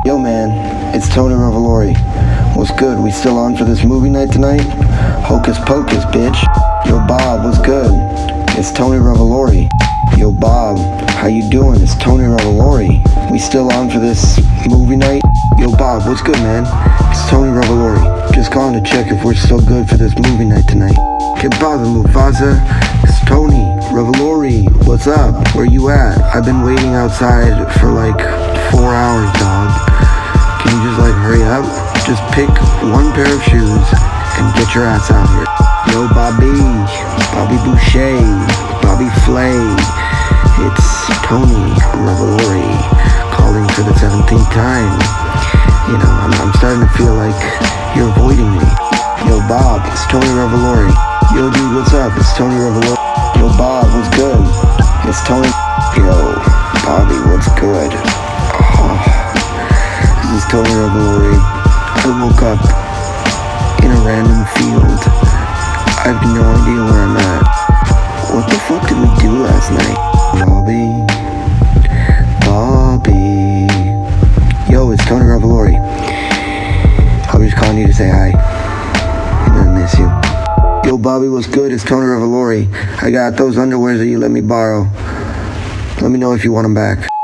Yo man, it's Tony Revolori. What's good? We still on for this movie night tonight? Hocus Pocus, bitch. Yo Bob, what's good? It's Tony Revolori. Yo Bob, how you doing? It's Tony Revolori. We still on for this movie night? Yo Bob, what's good, man? It's Tony Revolori. Just calling to check if we're still good for this movie night tonight. Que Bob and Mufasa, it's Tony Revolori. What's up? Where you at? I've been waiting outside for like 4 hours, dog. Can you just hurry up? Just pick one pair of shoes and get your ass out here. Yo Bobby Boucher, Bobby Flay. It's Tony Revolori calling for the 17th time. You know, I'm starting to feel like you're avoiding me. Yo Bob, it's Tony Revolori. Yo dude, what's up? It's Tony Revolori. Yo Bob, what's good? It's Tony. Yo Bobby, what's good? This is Tony Revolori. I woke up in a random field. I have no idea where I'm at. What the fuck did we do last night? Bobby. Yo, it's Tony Revolori. I was just calling you to say hi. I miss you. Yo, Bobby, what's good? It's Tony Revolori. I got those underwears that you let me borrow. Let me know if you want them back.